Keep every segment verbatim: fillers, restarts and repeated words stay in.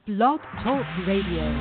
Blog Talk Radio.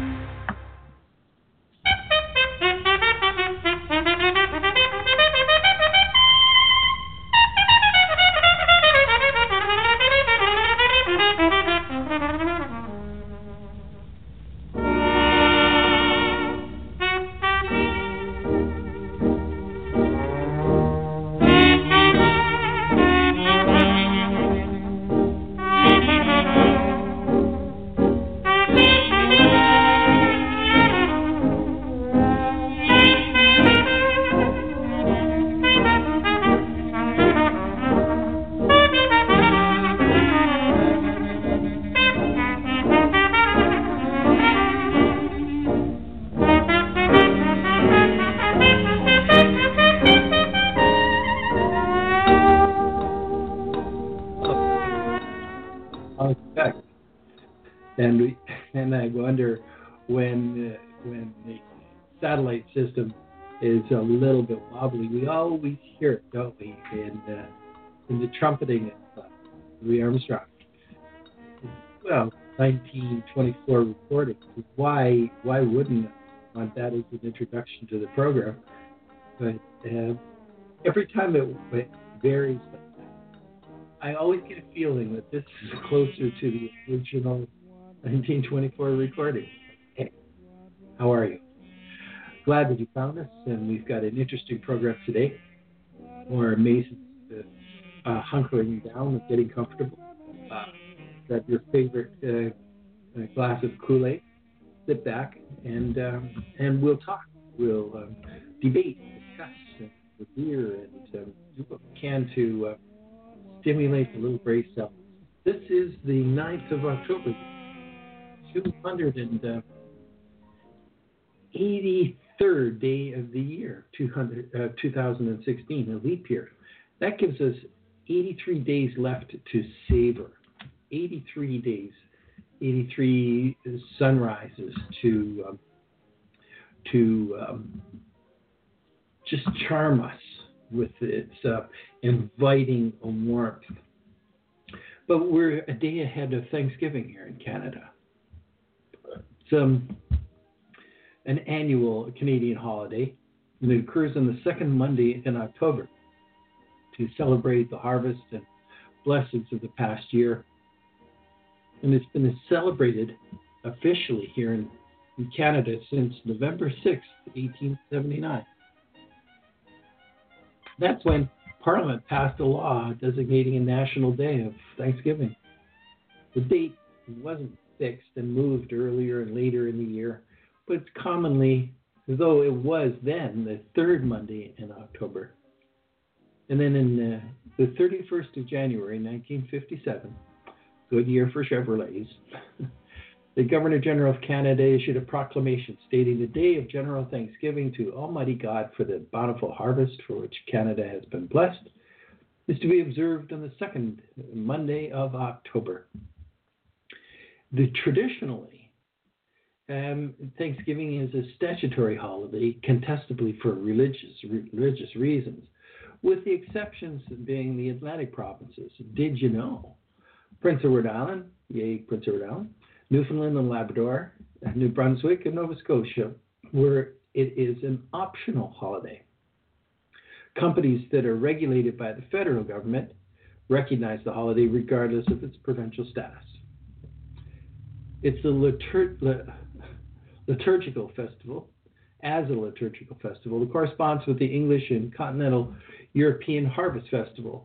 And we, and I wonder when uh, when the satellite system is a little bit wobbly, we always hear it, don't we? In uh, in the trumpeting of uh, Louis Armstrong. Well, nineteen twenty-four recording. Why why wouldn't I want that as an introduction to the program? But uh, every time it, it varies like that, I always get a feeling that this is closer to the original nineteen twenty-four recording. Hey, how are you? Glad that you found us, and we've got an interesting program today. More amazing uh, uh, hunkering down and getting comfortable. Uh, grab your favorite uh, uh, glass of Kool-Aid, sit back, and um, and we'll talk. We'll um, debate, discuss uh, the beer, and um, do what we can to uh, stimulate the little brain cells. This is the ninth of October. two hundred eighty-third day of the year, two hundred, uh, two thousand sixteen, a leap year. That gives us eighty-three days left to savor. eighty-three days, eighty-three sunrises to um, to um, just charm us with its uh, inviting warmth. But we're a day ahead of Thanksgiving here in Canada. It's um, an annual Canadian holiday, and it occurs on the second Monday in October to celebrate the harvest and blessings of the past year. And it's been celebrated officially here in, in Canada since November sixth, eighteen seventy-nine. That's when Parliament passed a law designating a national day of Thanksgiving. The date wasn't fixed and moved earlier and later in the year, but it's commonly, though it was then, the third Monday in October. And then in uh, the thirty-first of January, nineteen fifty-seven, good year for Chevrolets, the Governor-General of Canada issued a proclamation stating the day of general thanksgiving to Almighty God for the bountiful harvest for which Canada has been blessed is to be observed on the second Monday of October. The traditionally, um, Thanksgiving is a statutory holiday, contestably for religious religious reasons, with the exceptions being the Atlantic provinces. Did you know? Prince Edward Island, yay, Prince Edward Island, Newfoundland and Labrador, New Brunswick, and Nova Scotia, where it is an optional holiday. Companies that are regulated by the federal government recognize the holiday regardless of its provincial status. It's a litur- liturgical festival. As a liturgical festival, it corresponds with the English and continental European Harvest Festival.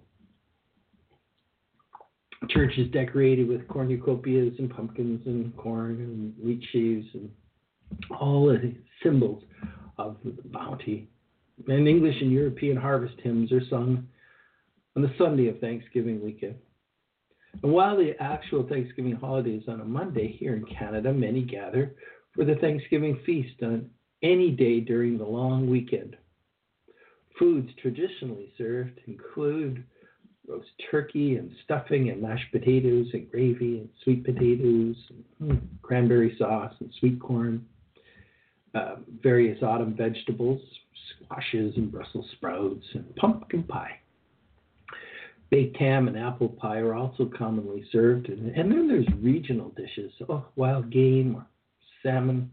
Church is decorated with cornucopias and pumpkins and corn and wheat sheaves and all the symbols of the bounty. And English and European harvest hymns are sung on the Sunday of Thanksgiving weekend. And while the actual Thanksgiving holiday is on a Monday here in Canada, many gather for the Thanksgiving feast on any day during the long weekend. Foods traditionally served include roast turkey and stuffing and mashed potatoes and gravy and sweet potatoes, and mm, cranberry sauce and sweet corn, uh, various autumn vegetables, squashes and Brussels sprouts and pumpkin pie. Baked ham and apple pie are also commonly served. And, and then there's regional dishes, oh, wild game or salmon.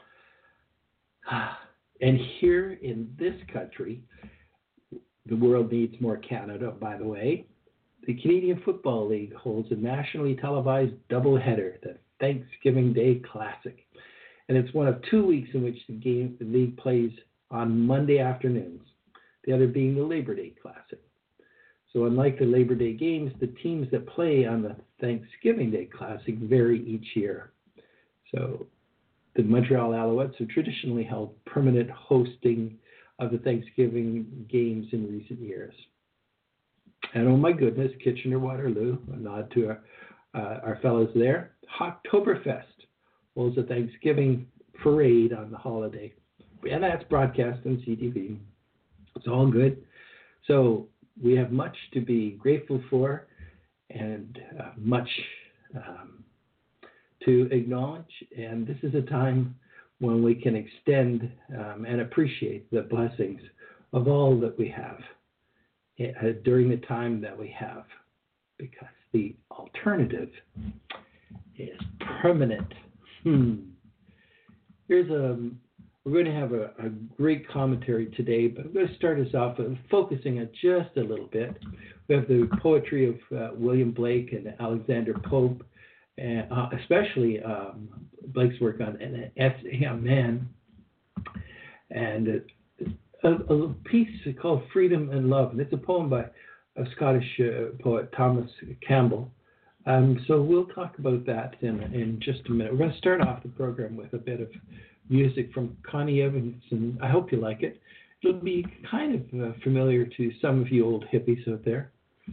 And here in this country, the world needs more Canada, by the way. The Canadian Football League holds a nationally televised doubleheader, the Thanksgiving Day Classic. And it's one of two weeks in which the game the league plays on Monday afternoons, the other being the Labor Day Classic. So unlike the Labor Day games, the teams that play on the Thanksgiving Day Classic vary each year. So the Montreal Alouettes have traditionally held permanent hosting of the Thanksgiving games in recent years. And oh my goodness, Kitchener-Waterloo, a nod to our, uh, our fellows there, Oktoberfest holds a Thanksgiving parade on the holiday. And that's broadcast on C T V. It's all good. So we have much to be grateful for and uh, much um, to acknowledge. And this is a time when we can extend um, and appreciate the blessings of all that we have uh, during the time that we have, because the alternative is permanent. Hmm. Here's a, we're going to have a, a great commentary today, but I'm going to start us off with focusing on just a little bit. We have the poetry of uh, William Blake and Alexander Pope, and uh, especially um, Blake's work on an essay on man, and a, a piece called Freedom and Love. And it's a poem by a Scottish uh, poet, Thomas Campbell. Um, so we'll talk about that in, in just a minute. We're going to start off the program with a bit of music from Connie Evans, and I hope you like it. It'll be kind of uh, familiar to some of you old hippies out there.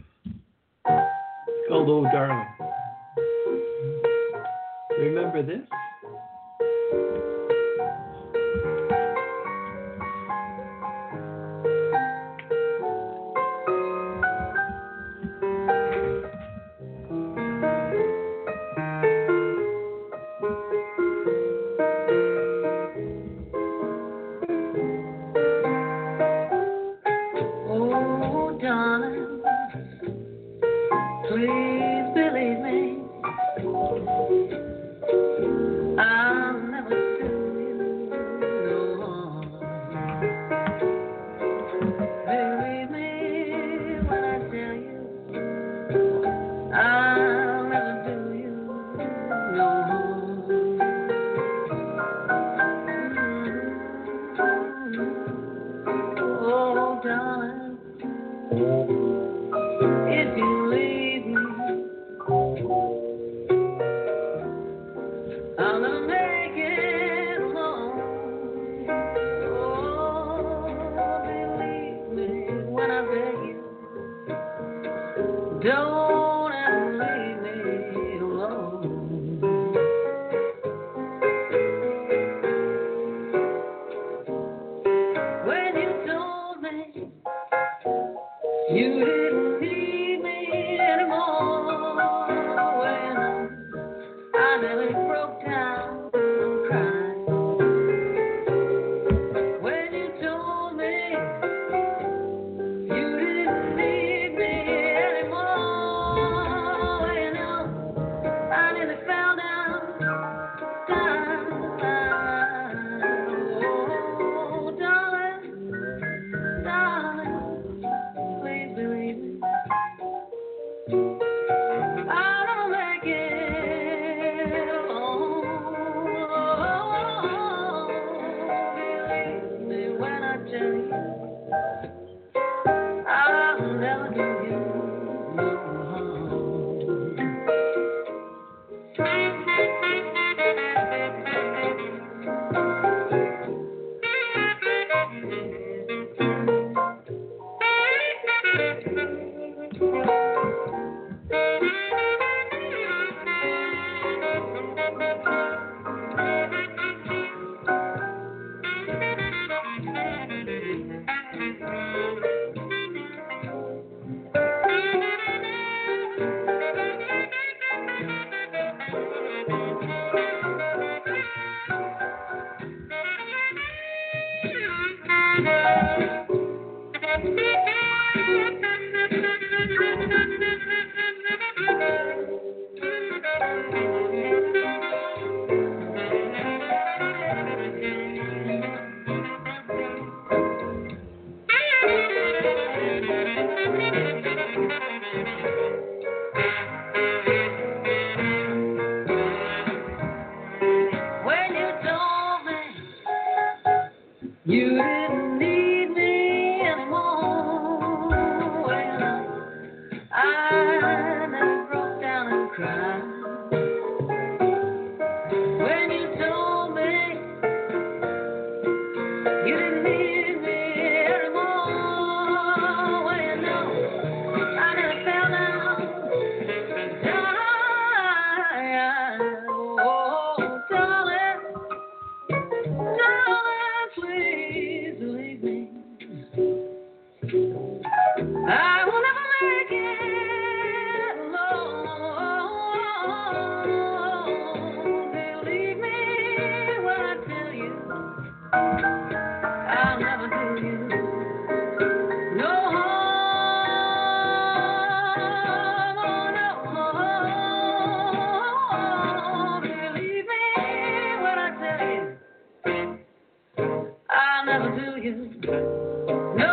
It's called Oh Darling. Remember this? Oh, darling, darling, please believe me. I will never make it alone. Believe me when I tell you, I'll never do you no harm. Oh, no harm. Believe me when I tell you, I'll never do you no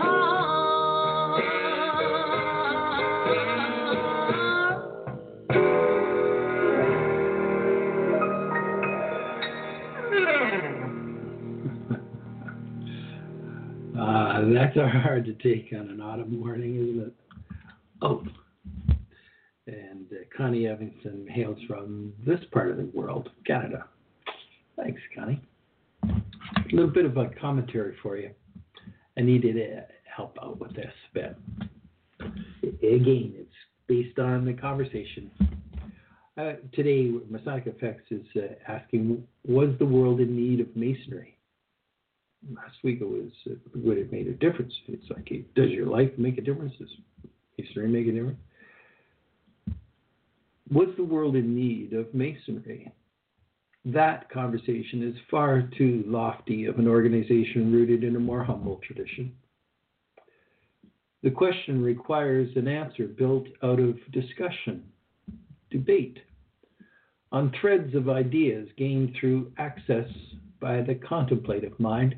Uh, that's hard to take on an autumn morning, isn't it? Oh, and uh, Connie Evanson hails from this part of the world, Canada. Thanks, Connie. A little bit of a commentary for you. I needed to help out with this bit. Again, it's based on the conversation. Uh, today, Masonic Effects is uh, asking, was the world in need of masonry? Last week it was, uh, would it make a difference? It's like, does your life make a difference? Does masonry make a difference? Was the world in need of masonry? That conversation is far too lofty of an organization rooted in a more humble tradition. The question requires an answer built out of discussion, debate, on threads of ideas gained through access by the contemplative mind.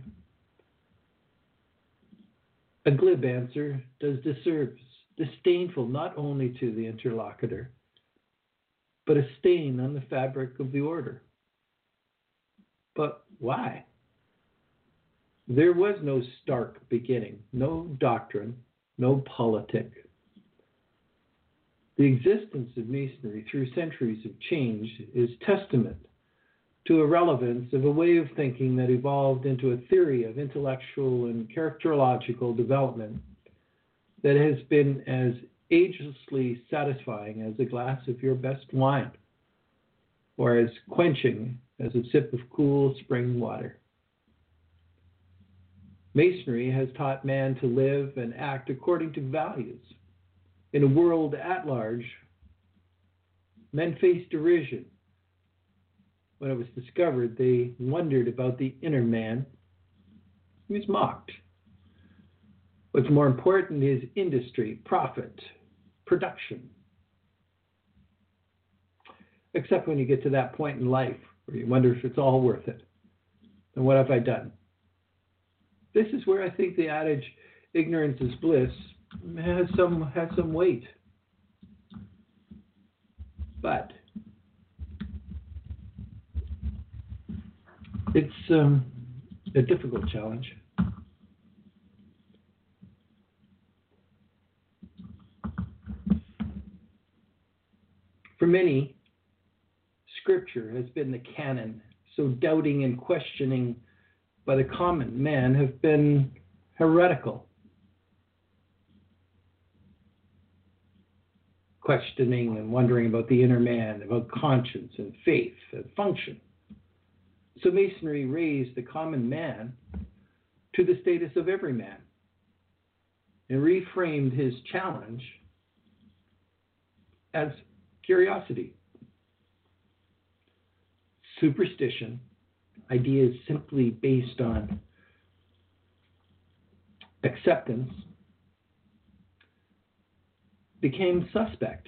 A glib answer does disservice, disdainful not only to the interlocutor, but a stain on the fabric of the order. But why? There was no stark beginning, no doctrine, no politic. The existence of Masonry through centuries of change is testament to a relevance of a way of thinking that evolved into a theory of intellectual and characterological development that has been as agelessly satisfying as a glass of your best wine, or as quenching as a sip of cool spring water. Masonry has taught man to live and act according to values. In a world at large, men face derision. When it was discovered, they wondered about the inner man. He was mocked. What's more important is industry, profit, production. Except when you get to that point in life where you wonder if it's all worth it. And what have I done? This is where I think the adage, ignorance is bliss, has some, has some weight. But it's um, a difficult challenge. For many, Scripture has been the canon, so doubting and questioning by the common man have been heretical. Questioning and wondering about the inner man, about conscience and faith and function. So Masonry raised the common man to the status of every man and reframed his challenge as curiosity. Superstition, ideas simply based on acceptance, became suspect.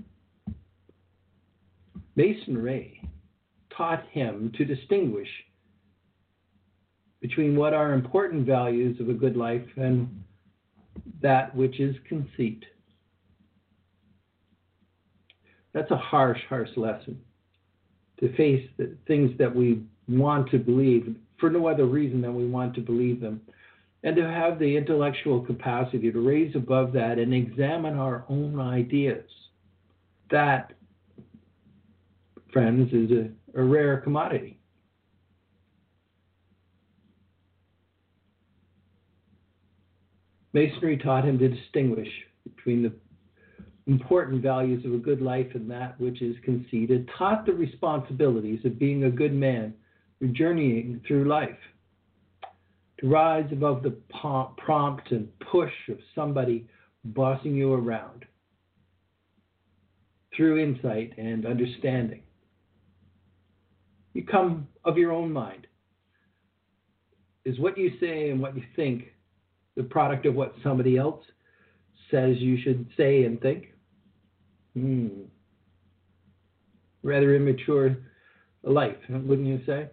Masonry taught him to distinguish between what are important values of a good life and that which is conceit. That's a harsh, harsh lesson, to face the things that we want to believe for no other reason than we want to believe them, and to have the intellectual capacity to raise above that and examine our own ideas. That, friends, is a, a rare commodity. Masonry taught him to distinguish between the important values of a good life and that which is conceded, taught the responsibilities of being a good man, journeying through life, to rise above the pomp, prompt and push of somebody bossing you around, through insight and understanding. You come of your own mind. Is what you say and what you think the product of what somebody else says you should say and think? Hmm. Rather immature life, wouldn't you say?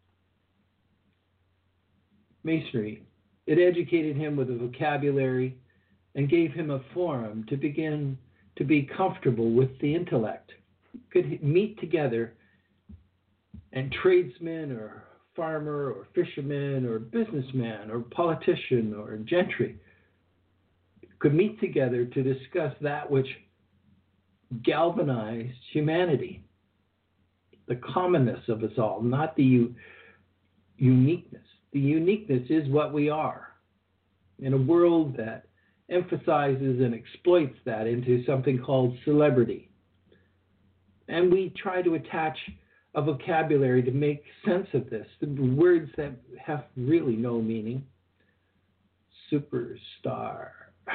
Masonry. It educated him with a vocabulary and gave him a forum to begin to be comfortable with the intellect. Could meet together, and tradesmen or farmer or fisherman or businessman or politician or gentry could meet together to discuss that which galvanized humanity, the commonness of us all, not the u- uniqueness. The uniqueness is what we are in a world that emphasizes and exploits that into something called celebrity. And we try to attach a vocabulary to make sense of this, the words that have really no meaning. Superstar.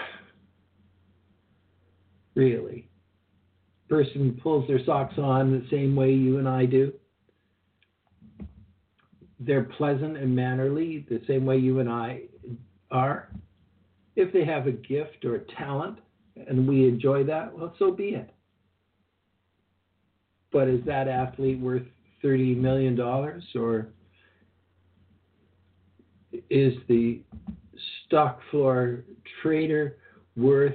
Really. Person pulls their socks on the same way you and I do. They're pleasant and mannerly the same way you and I are. If they have a gift or a talent and we enjoy that, well, so be it. But is that athlete worth thirty million dollars, or is the stock floor trader worth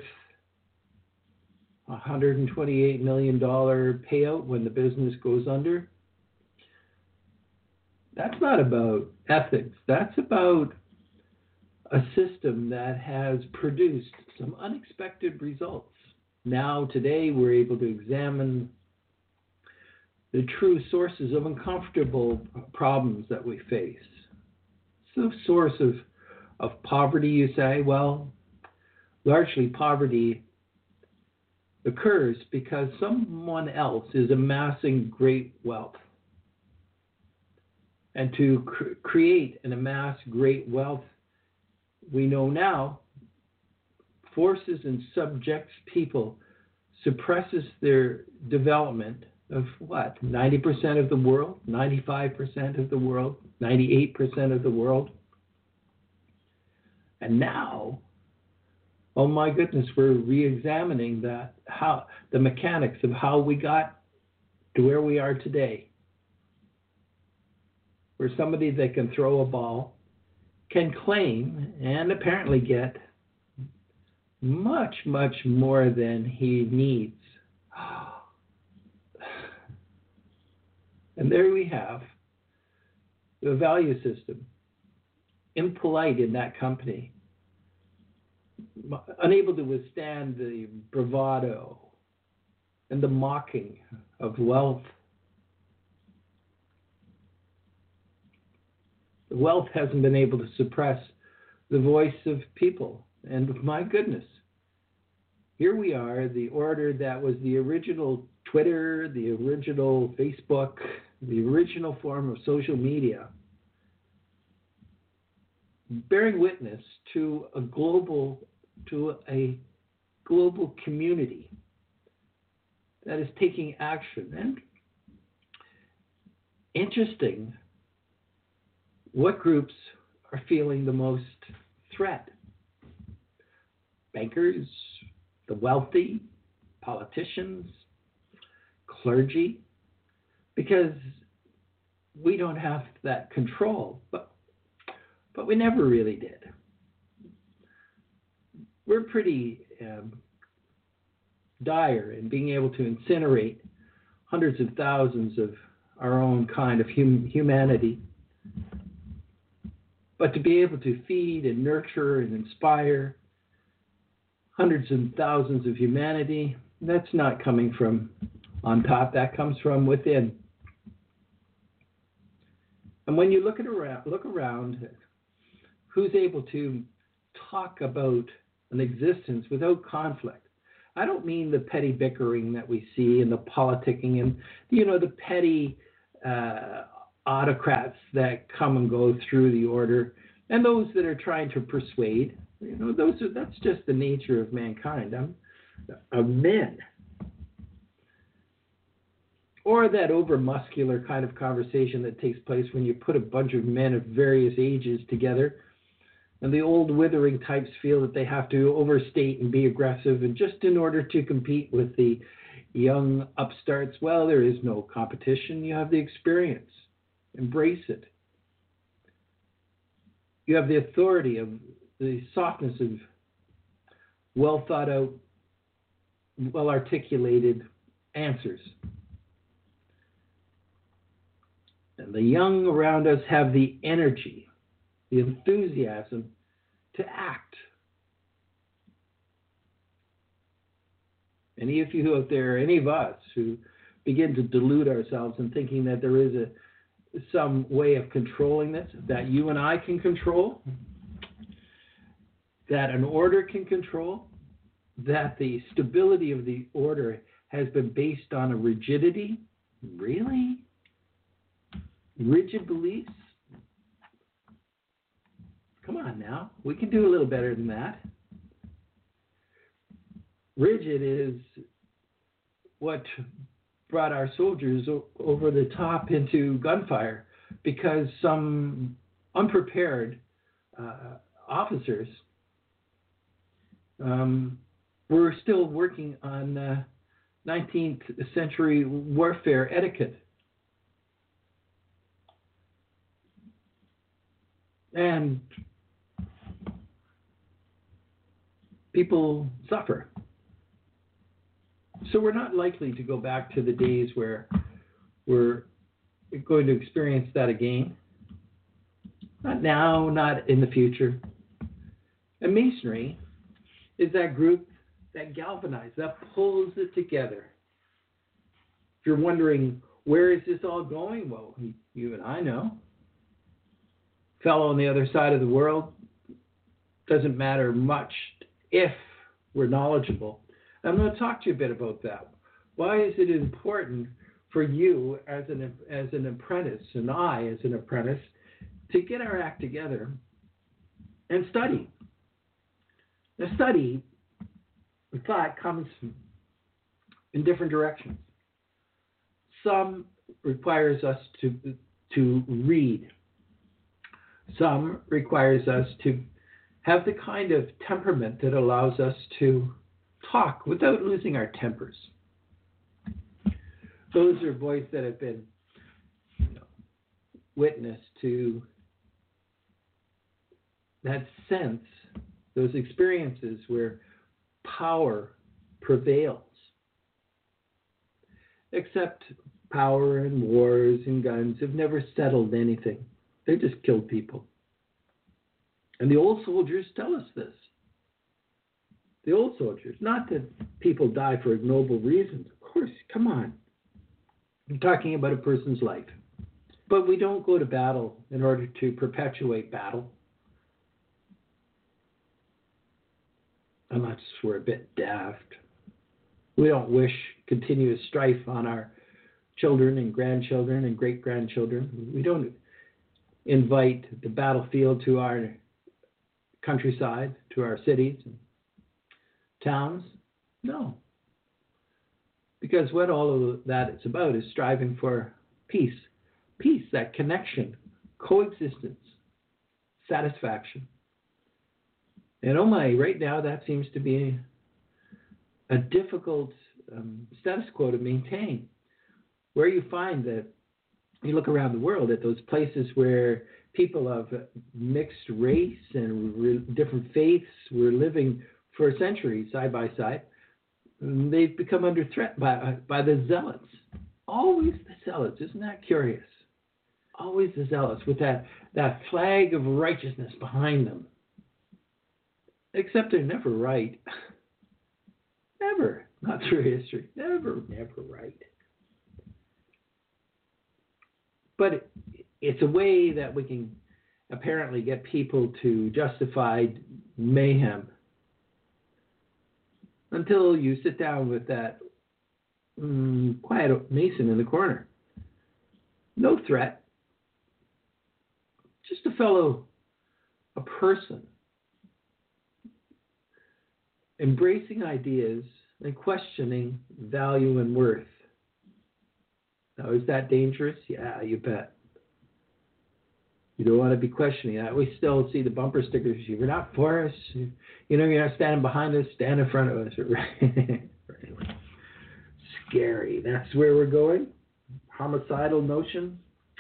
a one hundred twenty-eight million dollars payout when the business goes under? That's not about ethics. That's about a system that has produced some unexpected results. Now, today, we're able to examine the true sources of uncomfortable problems that we face. So, the source of, of poverty, you say? Well, largely poverty occurs because someone else is amassing great wealth. And to cr- create and amass great wealth, we know now, forces and subjects people, suppresses their development of what? ninety percent of the world, ninety-five percent of the world, ninety-eight percent of the world. And now, oh my goodness, we're re-examining that, how the mechanics of how we got to where we are today. Where somebody that can throw a ball can claim and apparently get much, much more than he needs. And there we have the value system, impolite in that company, unable to withstand the bravado and the mocking of wealth. The wealth hasn't been able to suppress the voice of people. And my goodness, here we are, the order that was the original Twitter, the original Facebook, the original form of social media, bearing witness to a global, to a global community that is taking action. And interesting, what groups are feeling the most threat? Bankers, the wealthy, politicians, clergy, because we don't have that control, but but we never really did. We're pretty um, dire in being able to incinerate hundreds of thousands of our own kind of hum- humanity. But to be able to feed and nurture and inspire hundreds and thousands of humanity, that's not coming from on top, that comes from within. And when you look at around, look around, who's able to talk about an existence without conflict, I don't mean the petty bickering that we see and the politicking and, you know, the petty uh, autocrats that come and go through the order and those that are trying to persuade. You know, those are, that's just the nature of mankind, um, of men. Or that over-muscular kind of conversation that takes place when you put a bunch of men of various ages together, and the old withering types feel that they have to overstate and be aggressive, and just in order to compete with the young upstarts, well, there is no competition. You have the experience. Embrace it. You have the authority of the softness of well thought out, well articulated answers. And the young around us have the energy, the enthusiasm to act. Any of you out there, any of us who begin to delude ourselves in thinking that there is a some way of controlling this, that you and I can control, that an order can control, that the stability of the order has been based on a rigidity, really? Rigid beliefs? Come on now, we can do a little better than that. Rigid is what brought our soldiers o- over the top into gunfire because some unprepared uh, officers um, were still working on uh, nineteenth century warfare etiquette. And people suffer. So we're not likely to go back to the days where we're going to experience that again. Not now, not in the future. And Masonry is that group that galvanizes, that pulls it together. If you're wondering, where is this all going? Well, you and I know. Fellow on the other side of the world, doesn't matter much if we're knowledgeable. I'm going to talk to you a bit about that. Why is it important for you as an as an apprentice and I as an apprentice to get our act together and study? Now, study, the thought comes in different directions. Some requires us to to read. Some requires us to have the kind of temperament that allows us to talk without losing our tempers. Those are boys that have been, you know, witness to that sense, those experiences where power prevails. Except power and wars and guns have never settled anything. They just killed people. And the old soldiers tell us this. The old soldiers, not that people die for ignoble reasons. Of course, come on. I'm talking about a person's life. But we don't go to battle in order to perpetuate battle. Unless we're a bit daft. We don't wish continuous strife on our children and grandchildren and great-grandchildren. We don't invite the battlefield to our countryside, to our cities and towns. No. Because what all of that is about is striving for peace. Peace, that connection, coexistence, satisfaction. And oh my, right now that seems to be a difficult um, status quo to maintain. Where you find that you look around the world at those places where people of mixed race and re- different faiths were living for centuries side by side, they've become under threat by by the zealots. Always the zealots. Isn't that curious? Always the zealots with that, that flag of righteousness behind them. Except they're never right. Never. Not through history. Never, never right. But it, it's a way that we can apparently get people to justify mayhem. until you sit down with that mm, quiet Mason in the corner. No threat, just a fellow, a person, embracing ideas and questioning value and worth. Now, is that dangerous? Yeah, you bet. You don't want to be questioning that. We still see the bumper stickers. You're not for us. You know, you're not standing behind us. Stand in front of us. Scary. That's where we're going. Homicidal notion.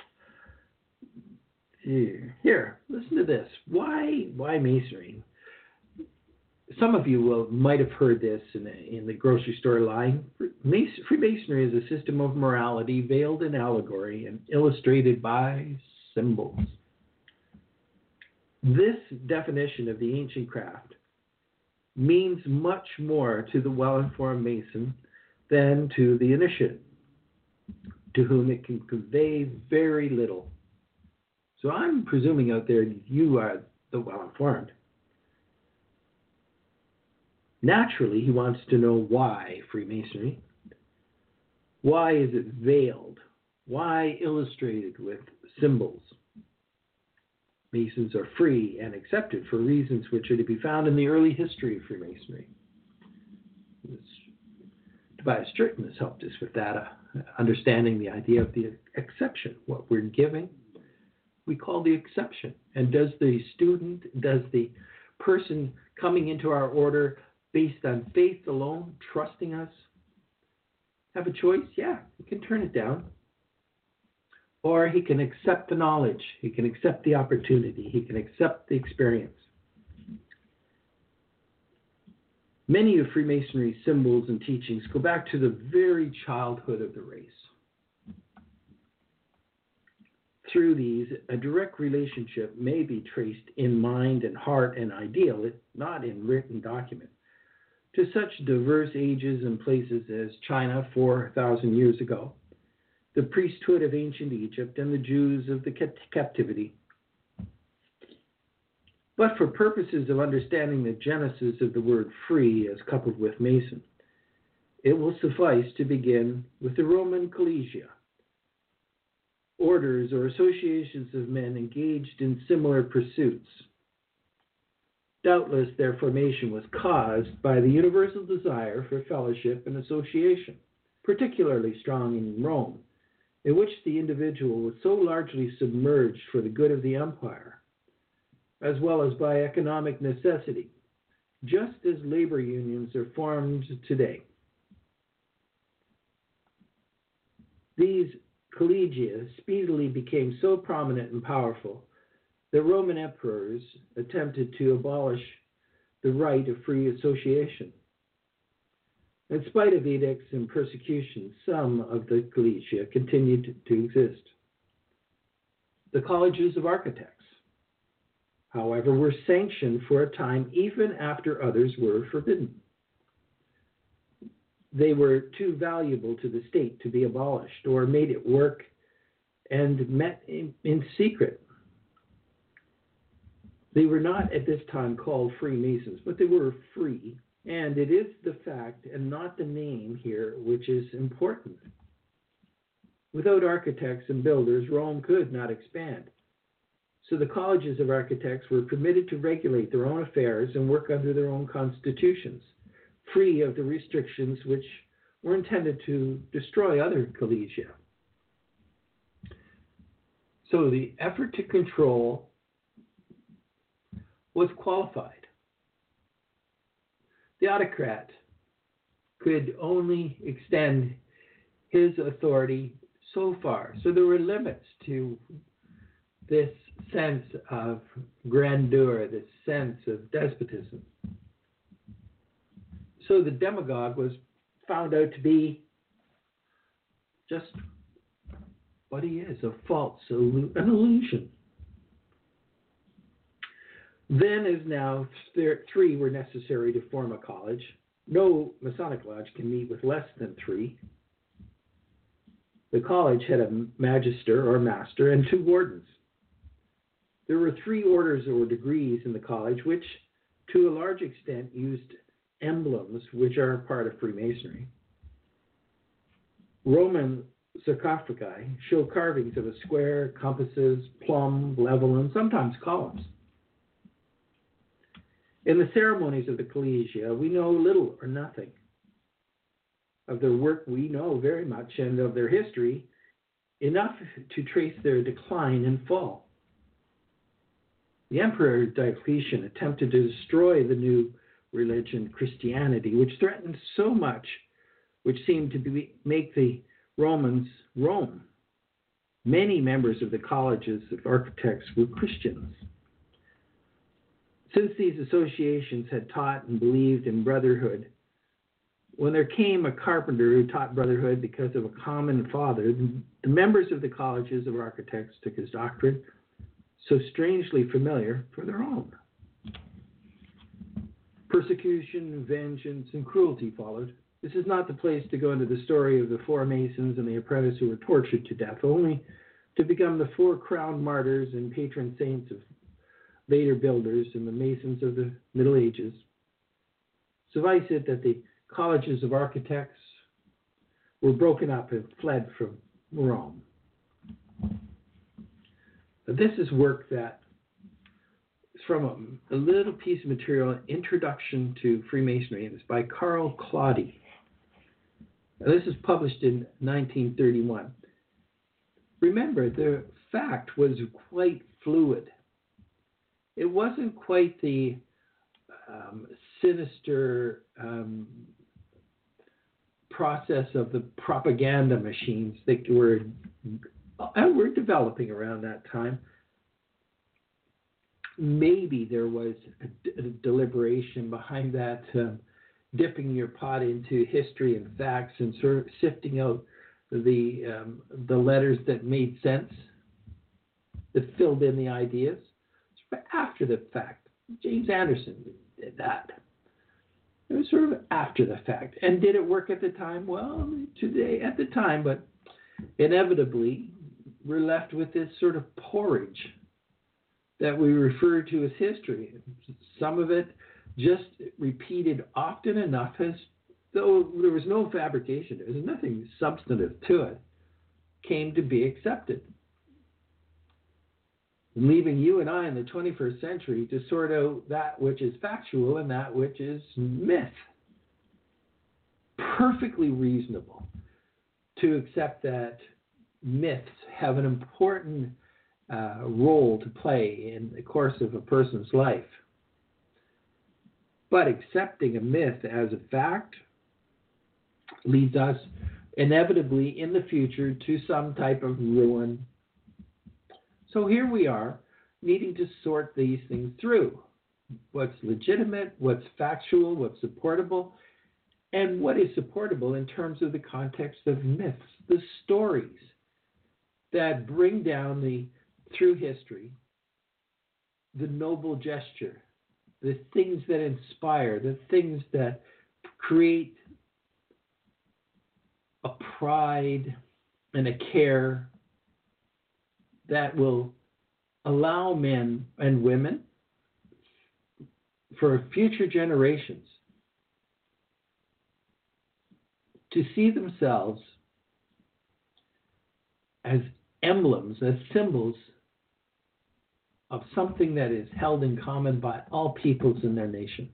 Here, here, listen to this. Why, why Masonry? Some of you will might have heard this in, a, in the grocery store line. Freemasonry is a system of morality veiled in allegory and illustrated by symbols. This definition of the ancient craft means much more to the well-informed Mason than to the initiate, to whom it can convey very little. So I'm presuming out there you are the well-informed. Naturally, he wants to know why Freemasonry. Why is it veiled? Why illustrated with symbols? Masons are free and accepted for reasons which are to be found in the early history of Freemasonry. Tobias Stritton has helped us with that, uh, understanding the idea of the exception. What we're giving, we call the exception. And does the student, does the person coming into our order based on faith alone, trusting us, have a choice? Yeah, he can turn it down. Or he can accept the knowledge. He can accept the opportunity. He can accept the experience. Many of Freemasonry's symbols and teachings go back to the very childhood of the race. Through these, a direct relationship may be traced in mind and heart and ideal, not in written document, to such diverse ages and places as China four thousand years ago, the priesthood of ancient Egypt, and the Jews of the captivity. But for purposes of understanding the genesis of the word free as coupled with Mason, it will suffice to begin with the Roman collegia, orders or associations of men engaged in similar pursuits. Doubtless their formation was caused by the universal desire for fellowship and association, particularly strong in Rome, in which the individual was so largely submerged for the good of the empire, as well as by economic necessity, just as labor unions are formed today. These collegia speedily became so prominent and powerful that Roman emperors attempted to abolish the right of free association. In spite of edicts and persecution, some of the collegia continued to exist. The colleges of architects, however, were sanctioned for a time even after others were forbidden. They were too valuable to the state to be abolished or made it work and met in, in secret. They were not at this time called Freemasons, but they were free. And it is the fact and not the name here which is important. Without architects and builders, Rome could not expand. So the colleges of architects were permitted to regulate their own affairs and work under their own constitutions, free of the restrictions which were intended to destroy other collegia. So the effort to control was qualified. The autocrat could only extend his authority so far. So there were limits to this sense of grandeur, this sense of despotism. So the demagogue was found out to be just what he is, a false, an illusion. Then, as now, there, three were necessary to form a college. No Masonic lodge can meet with less than three. The college had a magister or master and two wardens. There were three orders or degrees in the college, which, to a large extent, used emblems, which are part of Freemasonry. Roman sarcophagi show carvings of a square, compasses, plumb, level, and sometimes columns. In the ceremonies of the Collegia, we know little or nothing. Of their work, we know very much, and of their history, enough to trace their decline and fall. The Emperor Diocletian attempted to destroy the new religion, Christianity, which threatened so much, which seemed to be, make the Romans Rome. Many members of the colleges of architects were Christians. Since these associations had taught and believed in brotherhood, when there came a carpenter who taught brotherhood because of a common father, the members of the colleges of architects took his doctrine, so strangely familiar, for their own. Persecution, vengeance, and cruelty followed. This is not the place to go into the story of the four Masons and the apprentice who were tortured to death, only to become the four crowned martyrs and patron saints of later builders and the Masons of the Middle Ages. Suffice it that the colleges of architects were broken up and fled from Rome. But this is work that is from a, a little piece of material, Introduction to Freemasonry, and it's by Carl Claudy. Now, this is published in nineteen thirty-one. Remember, the fact was quite fluid. It wasn't quite the um, sinister um, process of the propaganda machines that were, uh, were developing around that time. Maybe there was a, a deliberation behind that, um, dipping your pot into history and facts and sort of sifting out the um, the letters that made sense, that filled in the ideas. But after the fact, James Anderson did that. It was sort of after the fact. And did it work at the time? Well, today, at the time, but inevitably, we're left with this sort of porridge that we refer to as history. Some of it just repeated often enough as though there was no fabrication, there was nothing substantive to it, came to be accepted. Leaving you and I in the twenty-first century to sort out that which is factual and that which is myth. Perfectly reasonable to accept that myths have an important uh, role to play in the course of a person's life. But accepting a myth as a fact leads us inevitably in the future to some type of ruin. So here we are, needing to sort these things through. What's legitimate, what's factual, what's supportable, and what is supportable in terms of the context of myths, the stories that bring down the, through history, the noble gesture, the things that inspire, the things that create a pride and a care that will allow men and women for future generations to see themselves as emblems, as symbols of something that is held in common by all peoples in their nation.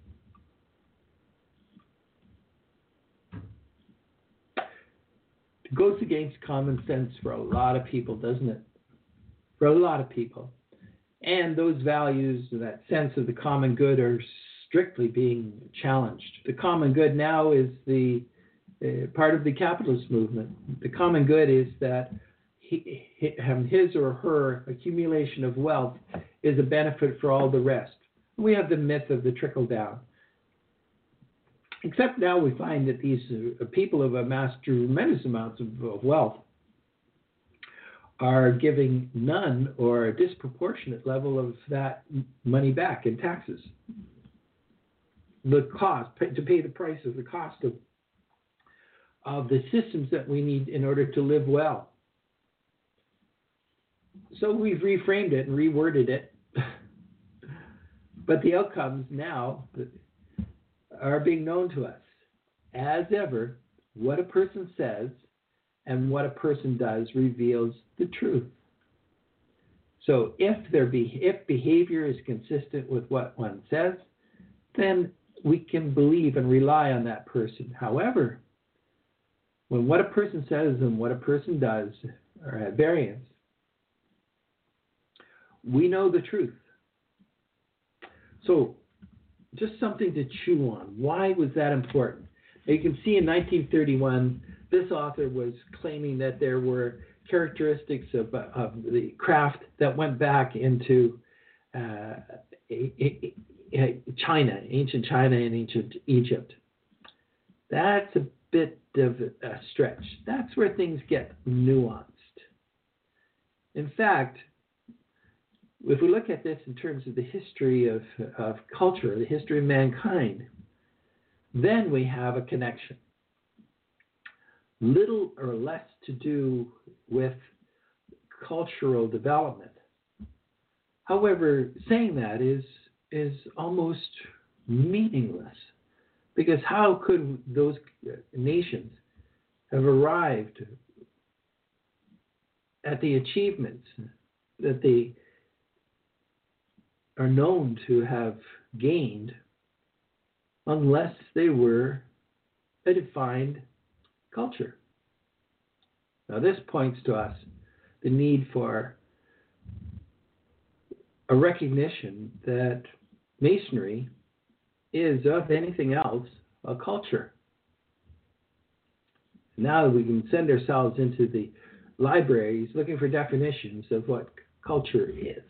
It goes against common sense for a lot of people, doesn't it? For a lot of people. And those values, that sense of the common good, are strictly being challenged. The common good now is the uh, part of the capitalist movement. The common good is that he, his or her accumulation of wealth is a benefit for all the rest. We have the myth of the trickle down. Except now we find that these uh, people have amassed tremendous amounts of, of wealth are giving none or a disproportionate level of that money back in taxes. The cost, to pay the price of the cost of, of the systems that we need in order to live well. So we've reframed it and reworded it. But the outcomes now, uh, are being known to us. As ever, what a person says and what a person does reveals the truth. So if their be- if behavior is consistent with what one says, then we can believe and rely on that person. However, when what a person says and what a person does are at variance, we know the truth. So just something to chew on. Why was that important? Now you can see in nineteen thirty-one, this author was claiming that there were characteristics of, of the craft that went back into uh, China, ancient China and ancient Egypt. That's a bit of a stretch. That's where things get nuanced. In fact, if we look at this in terms of the history of, of culture, the history of mankind, then we have a connection. Little or less to do with cultural development. However, saying that is, is almost meaningless, because how could those nations have arrived at the achievements that they are known to have gained unless they were a defined culture? Now, this points to us the need for a recognition that Masonry is, of anything else, a culture. Now we can send ourselves into the libraries looking for definitions of what culture is.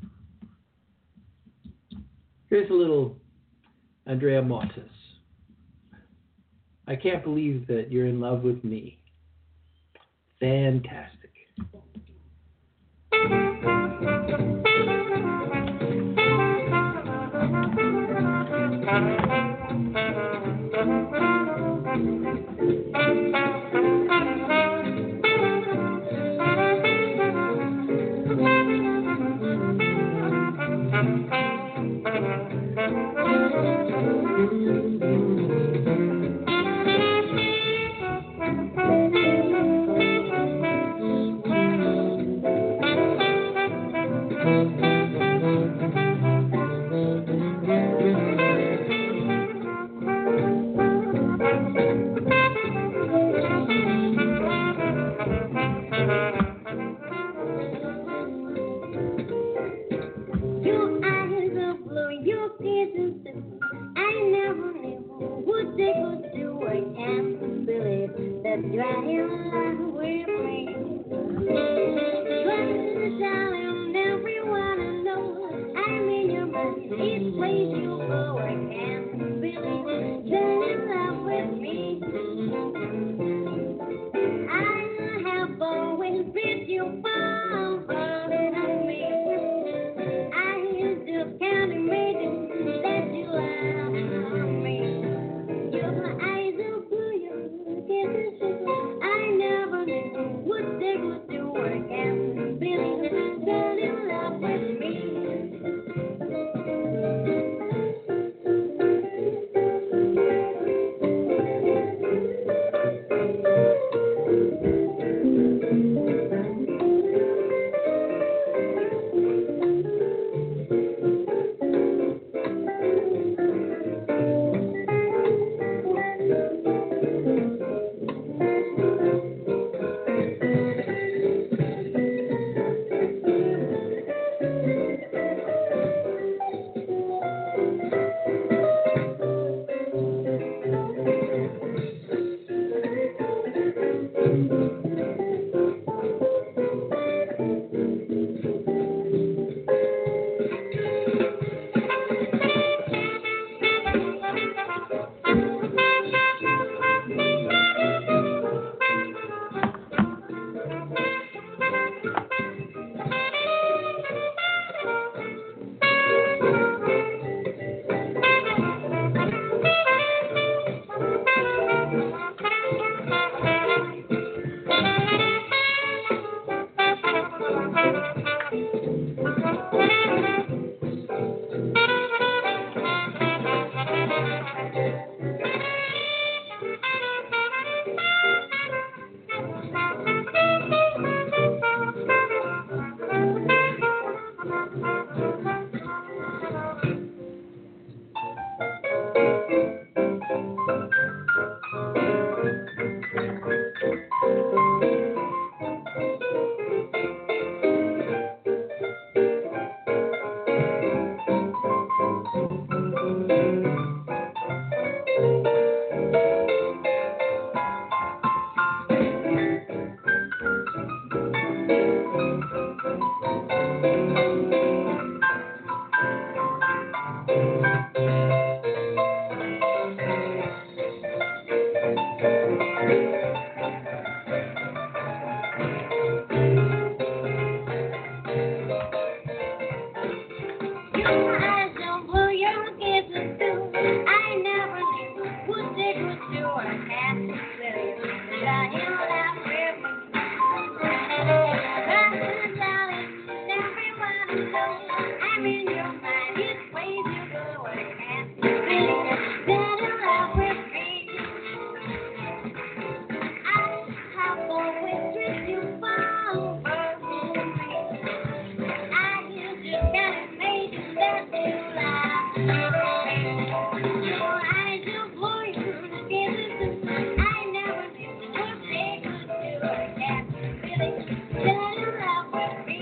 Here's a little Andrea Motis. I can't believe that you're in love with me. Fantastic. eyes don't blue, your kisses do. I never knew what they could do. I have to tell you that I am not with me. That's darling, everyone knows I'm in your mind. It's ways you go. I can't believe that in love with me. I have always treated you far from me. I just got made to let you lie. Your eyes are blue, your skin is blue. I never knew what they could do. I can't believe that in love with me.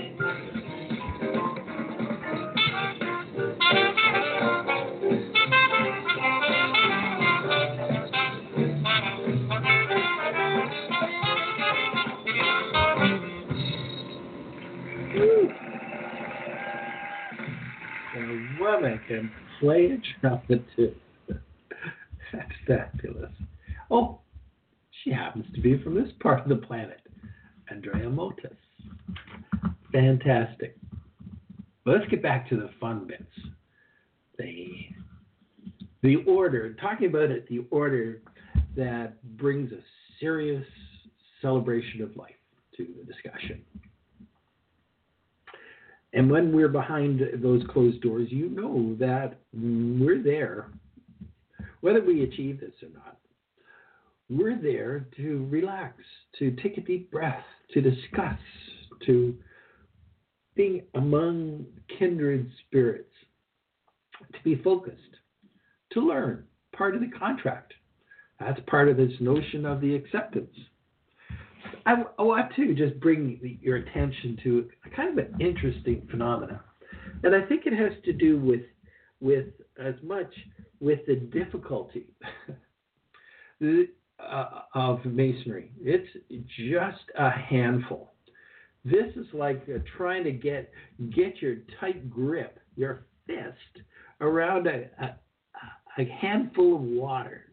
A woman can play a trumpet too. That's fabulous. Oh, she happens to be from this part of the planet, Andrea Motis. Fantastic. Well, let's get back to the fun bits. The the order, talking about it, the order that brings a serious celebration of life to the discussion. And when we're behind those closed doors, you know that we're there, whether we achieve this or not. We're there to relax, to take a deep breath, to discuss, to be among kindred spirits, to be focused, to learn, part of the contract. That's part of this notion of the acceptance. I, I want to just bring your attention to a kind of an interesting phenomenon. And I think it has to do with, with as much with the difficulty uh, of masonry. It's just a handful. This is like uh, trying to get get your tight grip, your fist, around a, a, a handful of water.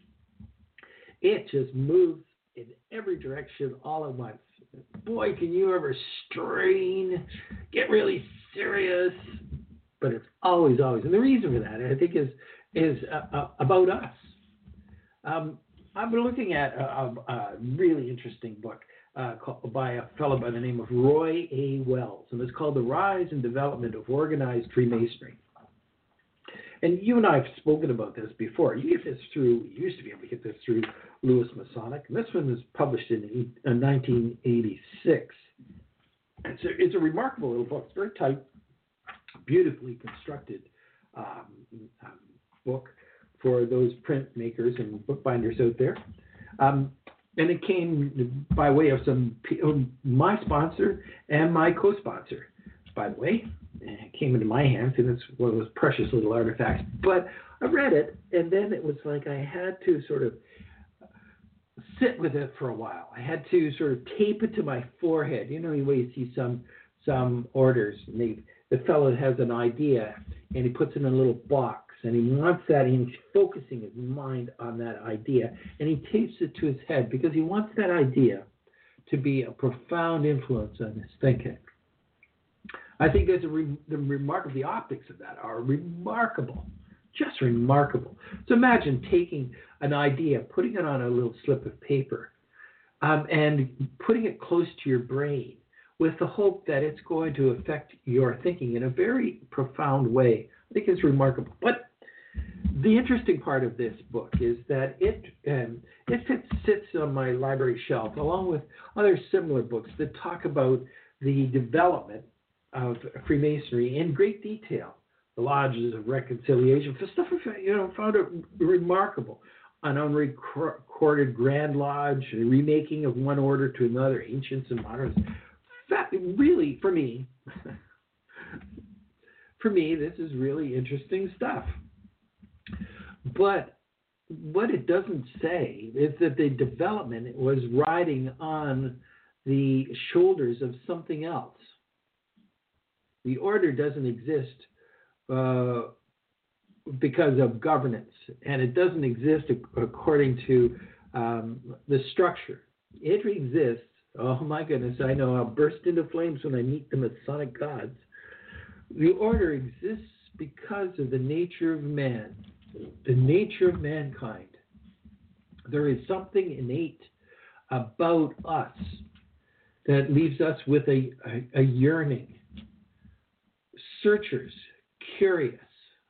It just moves in every direction all at once. Boy, can you ever strain, get really serious, but it's always, always. And the reason for that, I think, is is uh, uh, about us. Um, I've been looking at a, a, a really interesting book uh, called, by a fellow by the name of Roy A. Wells, and it's called The Rise and Development of Organized Freemasonry. And you and I have spoken about this before. You get this through, you used to be able to get this through Lewis Masonic, and this one was published in, in nineteen eighty-six. It's a, it's a remarkable little book. It's very tight, beautifully constructed um, um, book for those printmakers and bookbinders out there. Um, and it came by way of some my sponsor and my co-sponsor, by the way. It came into my hands, and it's one of those precious little artifacts. But I read it, and then it was like I had to sort of sit with it for a while. I had to sort of tape it to my forehead. You know the way you see some some orders. And they, the fellow has an idea, and he puts it in a little box, and he wants that, and he's focusing his mind on that idea, and he tapes it to his head because he wants that idea to be a profound influence on his thinking. I think there's a re- the remarkable, the optics of that are remarkable, just remarkable. So imagine taking an idea, putting it on a little slip of paper, um, and putting it close to your brain with the hope that it's going to affect your thinking in a very profound way. I think it's remarkable. But the interesting part of this book is that it um, it fits, sits on my library shelf along with other similar books that talk about the development of Freemasonry in great detail. The Lodges of Reconciliation, for stuff I you know, found it remarkable. An unrecorded Grand Lodge, a remaking of one order to another, ancients and moderns. That really, for me, for me, this is really interesting stuff. But what it doesn't say is that the development was riding on the shoulders of something else. The order doesn't exist uh, because of governance, and it doesn't exist according to um, the structure. It exists, oh my goodness, I know I'll burst into flames when I meet the Masonic gods. The order exists because of the nature of man, the nature of mankind. There is something innate about us that leaves us with a, a, a yearning, searchers, curious.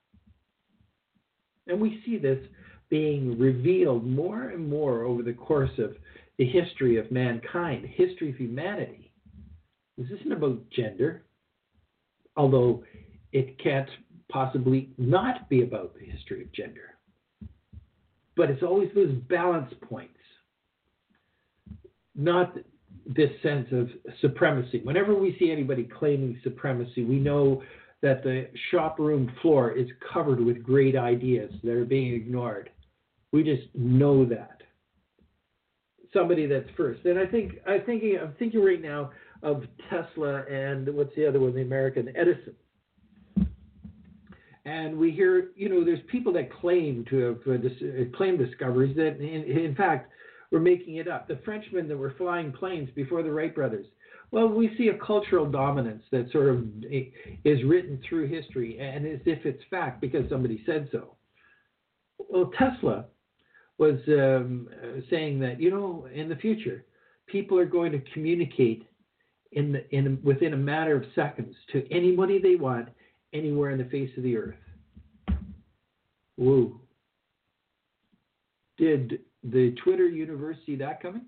And we see this being revealed more and more over the course of the history of mankind, history of humanity. This isn't about gender, although it can't possibly not be about the history of gender. But it's always those balance points, not this sense of supremacy. Whenever we see anybody claiming supremacy, we know that the shop room floor is covered with great ideas that are being ignored. We just know that. Somebody that's first. And I think I thinking I'm thinking right now of Tesla and what's the other one, the American Edison. And we hear, you know, there's people that claim to have uh, dis- claim discoveries that, in, in fact, were making it up. The Frenchmen that were flying planes before the Wright brothers. Well, we see a cultural dominance that sort of is written through history and as if it's fact because somebody said so. Well, Tesla was um, saying that, you know, in the future, people are going to communicate in, the, in within a matter of seconds to anybody they want, anywhere on the face of the earth. Woo. Did the Twitter universe see that coming?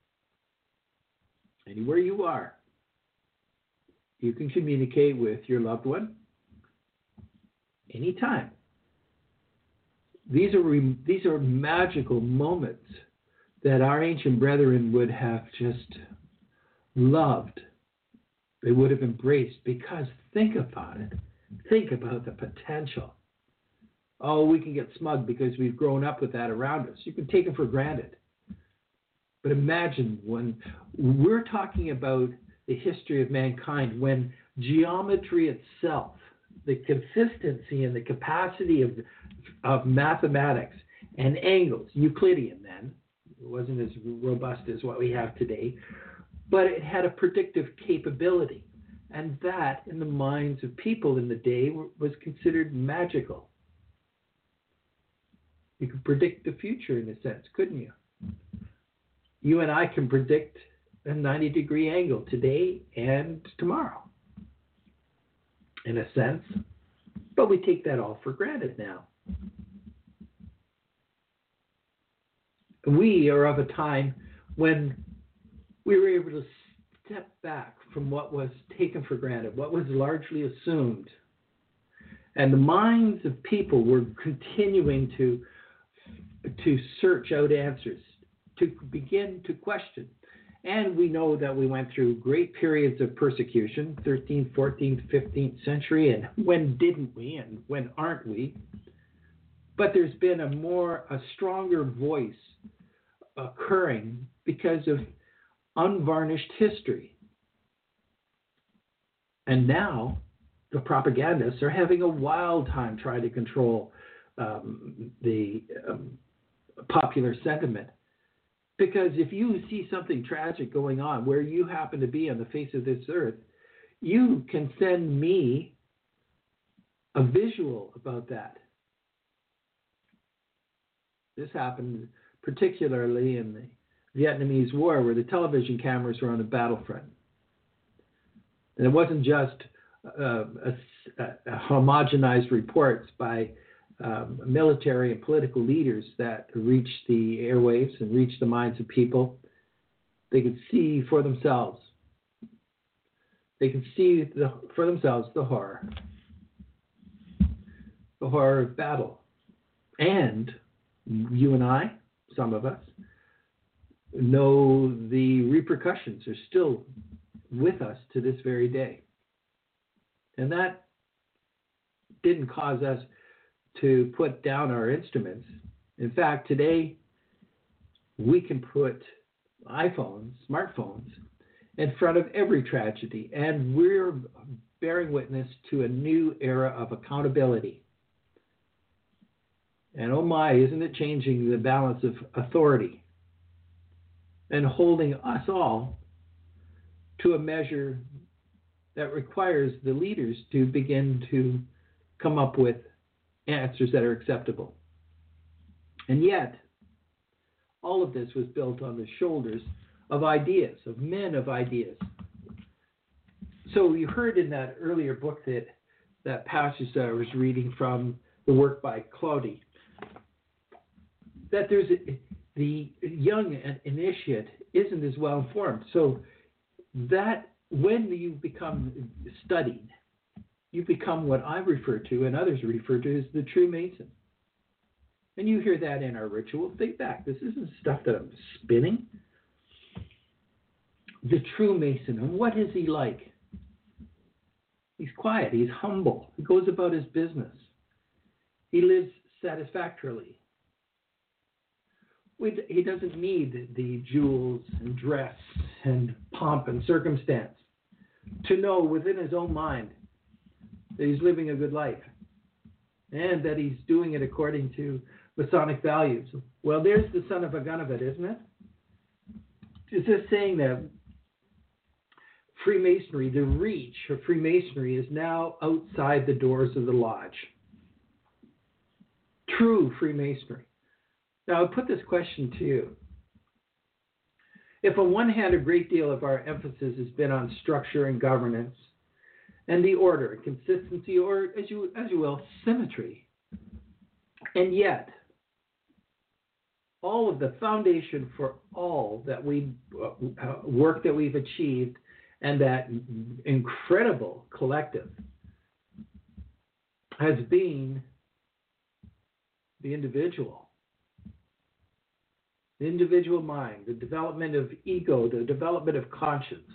Anywhere you are, you can communicate with your loved one anytime. These are re- these are magical moments that our ancient brethren would have just loved. They would have embraced because think about it. Think about the potential. Oh, we can get smug because we've grown up with that around us. You can take it for granted. But imagine when we're talking about the history of mankind, when geometry itself, the consistency and the capacity of, of mathematics and angles, Euclidean then, it wasn't as robust as what we have today, but it had a predictive capability. And that, in the minds of people in the day, was considered magical. You could predict the future in a sense, couldn't you? You and I can predict a ninety degree angle today and tomorrow, in a sense. But we take that all for granted now. We are of a time when we were able to step back from what was taken for granted, what was largely assumed. And the minds of people were continuing to, to search out answers, to begin to question. And we know that we went through great periods of persecution, thirteenth, fourteenth, fifteenth century, and when didn't we, and when aren't we? But there's been a more, a stronger voice occurring because of unvarnished history. And now the propagandists are having a wild time trying to control um, the um, popular sentiment. Because if you see something tragic going on where you happen to be on the face of this earth, you can send me a visual about that. This happened particularly in the Vietnamese War, where the television cameras were on the battlefront. And it wasn't just uh, a, a homogenized reports by um, military and political leaders that reached the airwaves and reached the minds of people. They could see for themselves. They could see the, for themselves the horror. The horror of battle. And you and I, some of us, know the repercussions are still with us to this very day. And that didn't cause us to put down our instruments. In fact, today we can put iPhones, smartphones, in front of every tragedy, and we're bearing witness to a new era of accountability. And oh my, isn't it changing the balance of authority and holding us all to a measure that requires the leaders to begin to come up with answers that are acceptable. And yet, all of this was built on the shoulders of ideas, of men of ideas. So you heard in that earlier book that that passage that I was reading from the work by Claudi, that there's a, the young initiate isn't as well informed. So that when you become studied, you become what I refer to and others refer to as the true Mason. And you hear that in our ritual. Think back. This isn't stuff that I'm spinning. The true Mason. And what is he like? He's quiet. He's humble. He goes about his business. He lives satisfactorily. He doesn't need the jewels and dress and pomp and circumstance to know within his own mind that he's living a good life and that he's doing it according to Masonic values. Well, there's the son of a gun of it, isn't it? Is this saying that Freemasonry, the reach of Freemasonry, is now outside the doors of the lodge? True Freemasonry. Now, I'll put this question to you. If on one hand, a great deal of our emphasis has been on structure and governance and the order and consistency, or as you, as you will, symmetry, and yet all of the foundation for all that we uh, work that we've achieved and that incredible collective has been the individual. The individual mind, the development of ego, the development of conscience.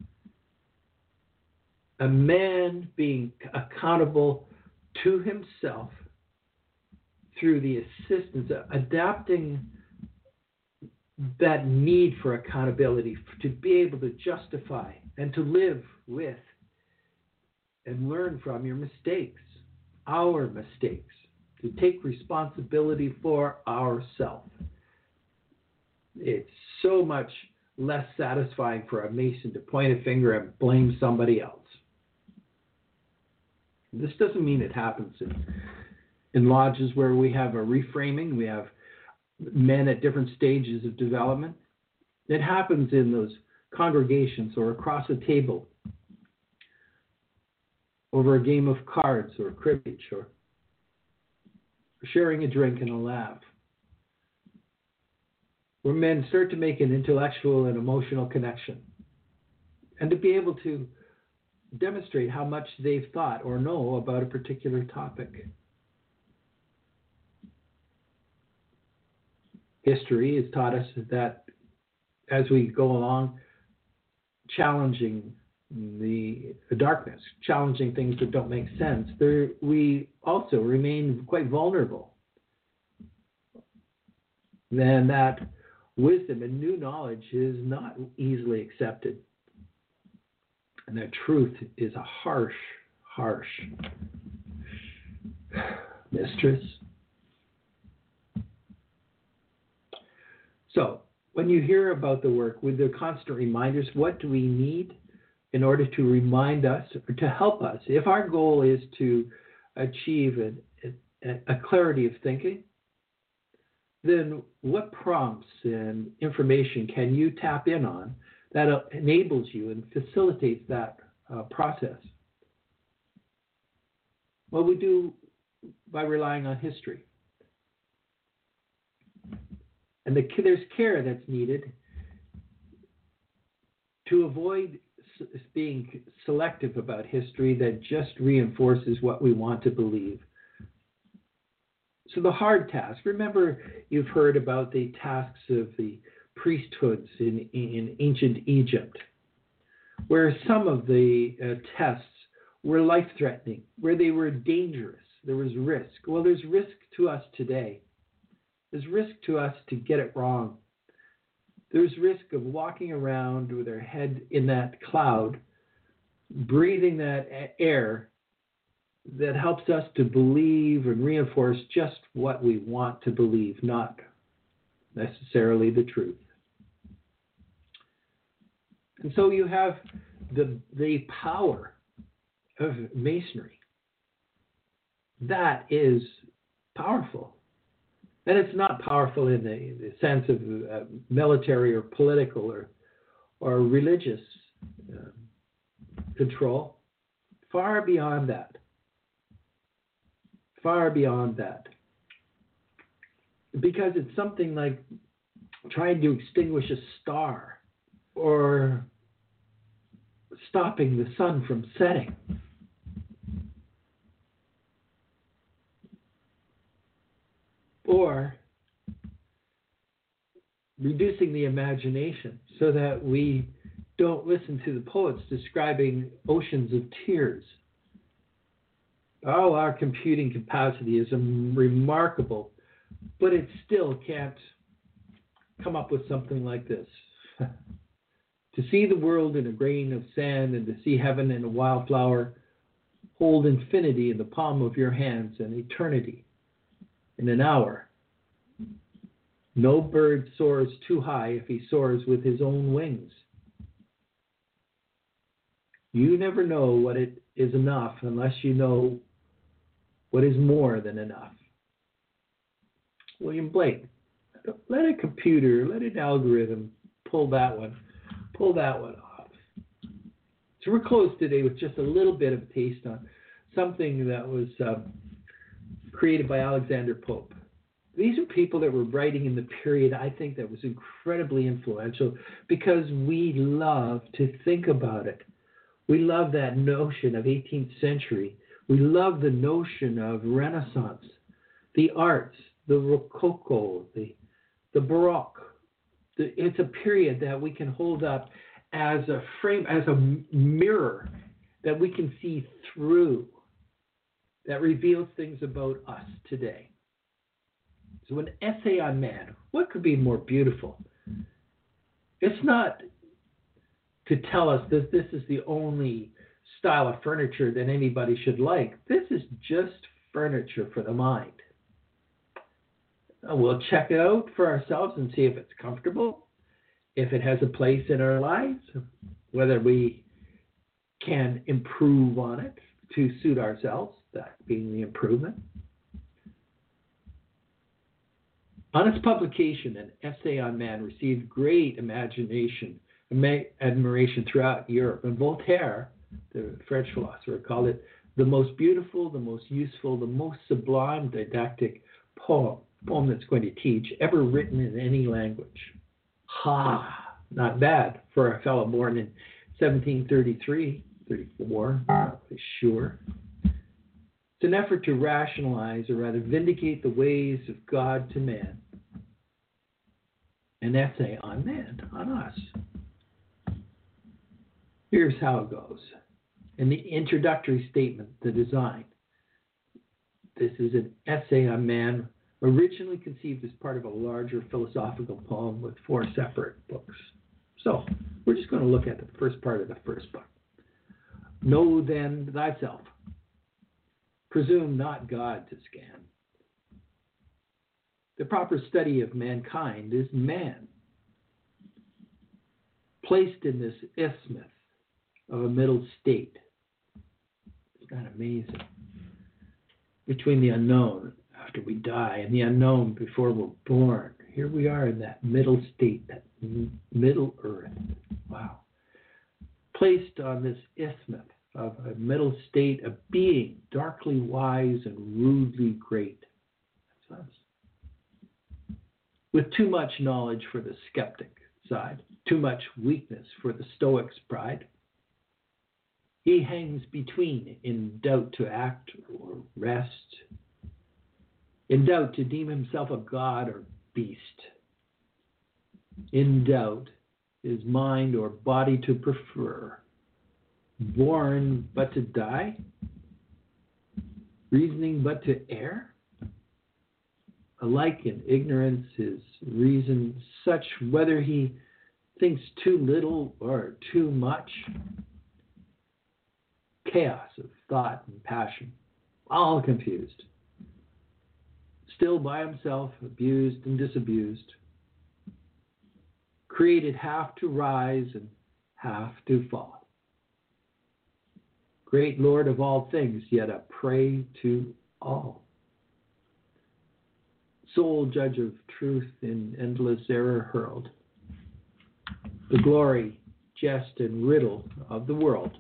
A man being accountable to himself through the assistance, adapting that need for accountability to be able to justify and to live with and learn from your mistakes, our mistakes, to take responsibility for ourselves. It's so much less satisfying for a Mason to point a finger and blame somebody else. This doesn't mean it happens in, in lodges where we have a reframing, we have men at different stages of development. It happens in those congregations or across a table over a game of cards or cribbage or sharing a drink and a laugh, where men start to make an intellectual and emotional connection and to be able to demonstrate how much they've thought or know about a particular topic. History has taught us that as we go along, challenging the, the darkness, challenging things that don't make sense, there, we also remain quite vulnerable. Then that wisdom and new knowledge is not easily accepted. And that truth is a harsh, harsh mistress. So, when you hear about the work with the constant reminders, what do we need in order to remind us or to help us? If our goal is to achieve a, a, a clarity of thinking, then what prompts and information can you tap in on that enables you and facilitates that uh, process? Well, we do by relying on history. And the, there's care that's needed to avoid being selective about history that just reinforces what we want to believe. So the hard task, remember you've heard about the tasks of the priesthoods in, in ancient Egypt, where some of the uh, tests were life-threatening, where they were dangerous, there was risk. Well, there's risk to us today. There's risk to us to get it wrong. There's risk of walking around with our head in that cloud, breathing that air that helps us to believe and reinforce just what we want to believe, not necessarily the truth. And so you have the, the power of Masonry That is powerful. And it's not powerful in the, the sense of uh, military or political or, or religious uh, control. Far beyond that. Far beyond that. Because it's something like trying to extinguish a star or stopping the sun from setting. Or reducing the imagination so that we don't listen to the poets describing oceans of tears. Oh, our computing capacity is remarkable, but it still can't come up with something like this. To see the world in a grain of sand and to see heaven in a wildflower, hold infinity in the palm of your hands and eternity in an hour. No bird soars too high if he soars with his own wings. You never know what it is enough unless you know what is more than enough. William Blake. Let a computer, let an algorithm pull that one, pull that one off. So we're closed today with just a little bit of a taste on something that was um, created by Alexander Pope. These are people that were writing in the period, I think, that was incredibly influential because we love to think about it. We love that notion of eighteenth century. We love the notion of Renaissance, the arts, the Rococo, the, the Baroque. The, it's a period that we can hold up as a frame, as a mirror that we can see through, that reveals things about us today. So an essay on man, what could be more beautiful? It's not to tell us that this is the only style of furniture that anybody should like. This is just furniture for the mind. We'll check it out for ourselves and see if it's comfortable, if it has a place in our lives, whether we can improve on it to suit ourselves, that being the improvement. On its publication, an essay on man received great imagination, admiration throughout Europe. And Voltaire, the French philosopher, called it the most beautiful, the most useful, the most sublime didactic poem, poem that's going to teach, ever written in any language. Ha! Not bad for a fellow born in seventeen thirty-three, thirty-four, not really sure. It's an effort to rationalize, or rather vindicate the ways of God to man. An essay on man, on us. Here's how it goes. In the introductory statement, the design. This is an essay on man, originally conceived as part of a larger philosophical poem with four separate books. So, we're just going to look at the first part of the first book. Know then thyself. Presume not God to scan. The proper study of mankind is man, placed in this isthmus of a middle state. It's not amazing. Between the unknown after we die and the unknown before we're born. Here we are in that middle state, that middle earth. Wow. Placed on this isthmus of a middle state of being, darkly wise and rudely great. That's us. With too much knowledge for the skeptic side, too much weakness for the stoic's pride. He hangs between, in doubt to act or rest, in doubt to deem himself a god or beast, in doubt his mind or body to prefer, born but to die, reasoning but to err. Alike in ignorance, his reason such, whether he thinks too little or too much. Chaos of thought and passion, all confused. Still by himself, abused and disabused. Created half to rise and half to fall. Great Lord of all things, yet a prey to all. Sole judge of truth in endless error hurled. The glory, jest, and riddle of the world.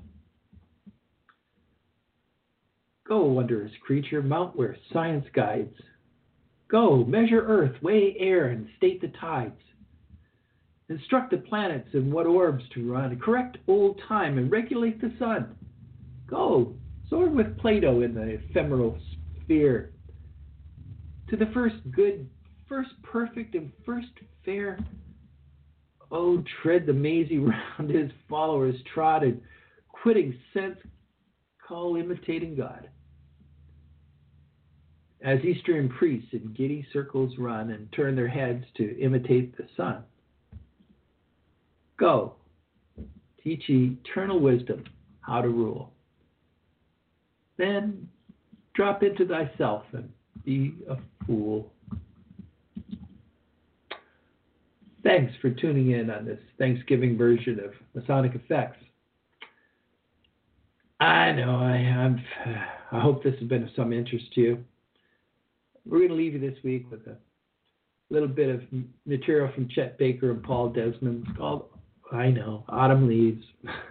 Go, wondrous creature, mount where science guides. Go, measure earth, weigh air, and state the tides. Instruct the planets in what orbs to run. Correct old time and regulate the sun. Go, soar with Plato in the ephemeral sphere. To the first good, first perfect, and first fair. Oh, tread the mazy round his followers trod, and quitting sense, call imitating God. As Eastern priests in giddy circles run and turn their heads to imitate the sun. Go, teach eternal wisdom how to rule. Then drop into thyself and be a fool. Thanks for tuning in on this Thanksgiving version of Masonic Effects. I know, I, I'm, I hope this has been of some interest to you. We're going to leave you this week with a little bit of material from Chet Baker and Paul Desmond. It's called, I know, Autumn Leaves.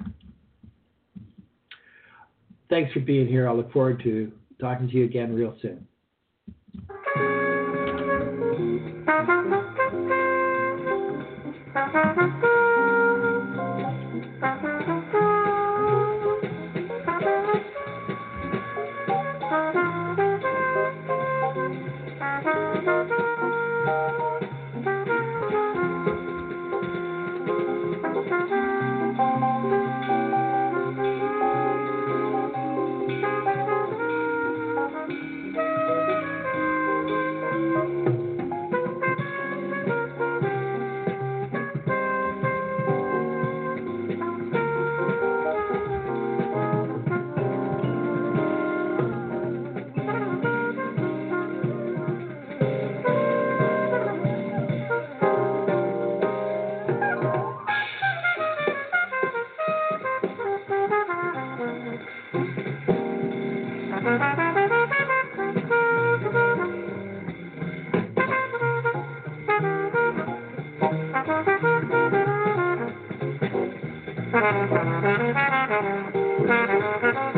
Thanks for being here. I look forward to talking to you again real soon. Thank you.